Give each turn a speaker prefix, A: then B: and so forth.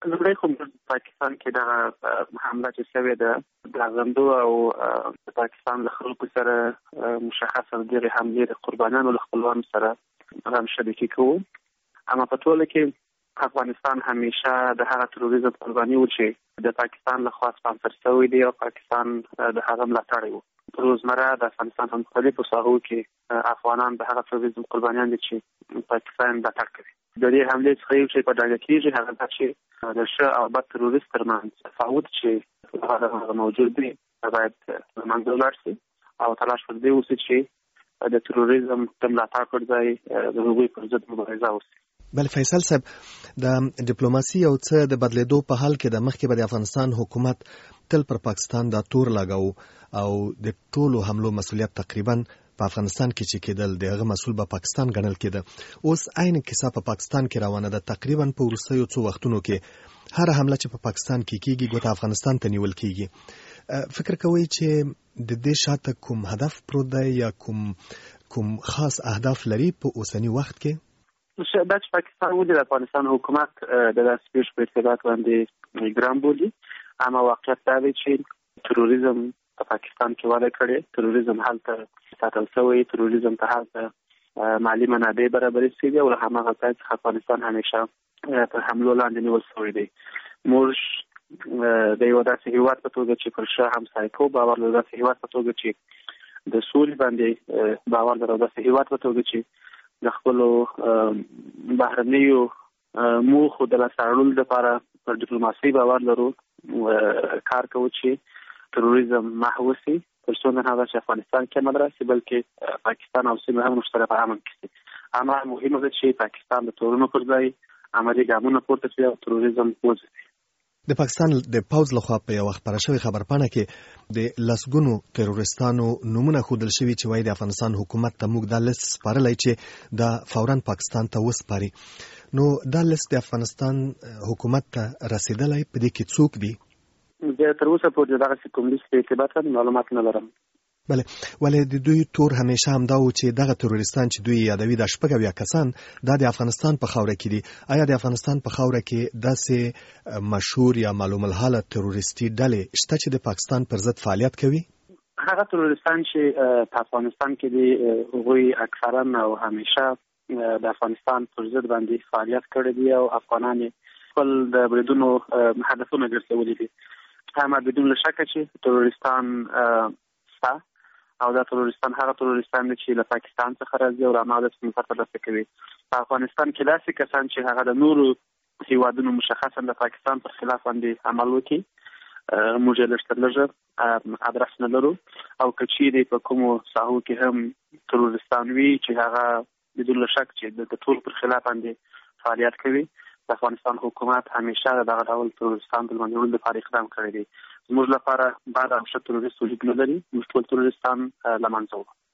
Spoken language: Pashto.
A: لومړی خو پاکستان کې دا حمله چې شوې ده د غندو او د پاکستان له خلکو سره مشخصه د حملې د قربانیانو له خپلوانو سره هم شریکي کوو. اما په ټوله کې افغانستان همیشه د هغه تروریزم قرباني و چې د پاکستان له خوا سپانسر شوی دی او پاکستان د هغه ملاتړی و. په روزمره د افغانستان په مختلفو ساحو کې افغانان د هغه تروریزم قربانیان دي چې پاکستان ملاتړ کوي. د دې حملې څخه یو چې په ډاګه کېږي هغه دا چې د ښه او بد تروریست ترمنځ تفاوت چې هغه موجود دی باید له منځه ولاړ شي او تلاش پر دې وشي چې د تروریزم د ملاتړ پر ځای د هغوی پر ضد مبارزه وشي.
B: بل فیصل صاحب، د ډیپلوماسي یو څه د بدلیدو په حال کې د مخکې به د افغانستان حکومت تل پر پاکستان دا تور لګاو او د ټولو حملو مسؤلیت تقریبا په افغانستان کې چې کېدل د هغه مسؤل به پاکستان ګڼل کېده. اوس عین کیسه په پاکستان کې روانه ده. تقریبا په وروستیو څو وختونو کې هر حمله چې په پاکستان کې کېږي ګوته افغانستان ته نیول کېږي. فکر کوئ چې د دې شاته کوم هدف پروت دی یا کوم خاص اهداف لري په اوسنی وخت کې؟
A: دا چې پاکستان ولې د افغانستان حکومت د داسې پیښو په ارتباط باندې ګرام بولي، اما واقعیت دا دی چې تروریزم په پاکستان کې وده کړې، تروریزم هلته ساتل شوی، تروریزم ته هلته مالی منابع برابرې شوي او له هماغه ځای څخه افغانستان همیشه تر حملو لاندې نیول شوی دی. موږ د یو داسې هېواد په توګه چې پر ښه همسایه‌کوب باور لرو، داسې هېواد په توګه چې د سولې باندې باور لرو، داسې هېواد په توګه چې د خپلو بهرنیو موخو د لاسته راوړلو لپاره پر ډیپلوماسۍ باور لرو، کار کوو چې تروریزم محو شي، تر څو نه هغه چې افغانستان کې امن راشي بلکې پاکستان او سیمه هم مشترک په امن کې شي. اما مهمه ده چې پاکستان د تورونو پر ځای عملي ګامونه پورته کړي او تروریزم وځپي.
B: د پاکستان د پوځ لخوا په یو خبره شوی خبرپاڼه کې د لسګونو تروریستانو نمونه ښودل شوي چې وایي د افغانستان حکومت ته موږ دا لیست سپارلی چې دا فوراً پاکستان ته وسپاري. نو دا لیست د افغانستان حکومت ته رسیدلی په دې کې څوک دي؟
A: زه تر اوسه پورې دغسې کوم لیست په ارتباط معلومات نه لرم.
B: بله، ولې د دوی تور همیشه همدا و چې دغه تروریستان چې دوی یادوي دا 80 کسان دا د افغانستان په خاوره کې دي. آیا د افغانستان په خاوره کې داسې مشهور یا معلوم الحاله تروریستي ډلې شته چې د پاکستان پر ضد فعالیت کوي؟
A: هغه تروریستان چې په افغانستان کې دي هغوی اکثرا او همیشه د افغانستان پر ضد باندې فعالیت کړی دي او افغانان خپل د بریدونو هدفونه ګرځولي دي. اما بدون شک چې تروریستان شته او دا تروریستان هغه تروریستان دي چې له پاکستان څخه راځي او راماده څخه ترلاسه کوي. په افغانستان کې داسې کسان چې هغه د نورو هیوادونو مشخصا د پاکستان پر خلاف باندې عمل وکړي موږ یې لږ تر لږه ادرس نه لرو او که چیرې په کومو ساحو کې هم تروریستان وي چې هغه بدون شک چې د ټول پر خلاف باندې فعالیت کوي، د افغانستان حکومت همیشه دغه ډول تروریستان د له منځه وړلو لپاره اقدام کړی دی. زموږ لپاره بعد هم ښه تروریست وجود نه لري، موږ ټول تروریستان له منځه وړو.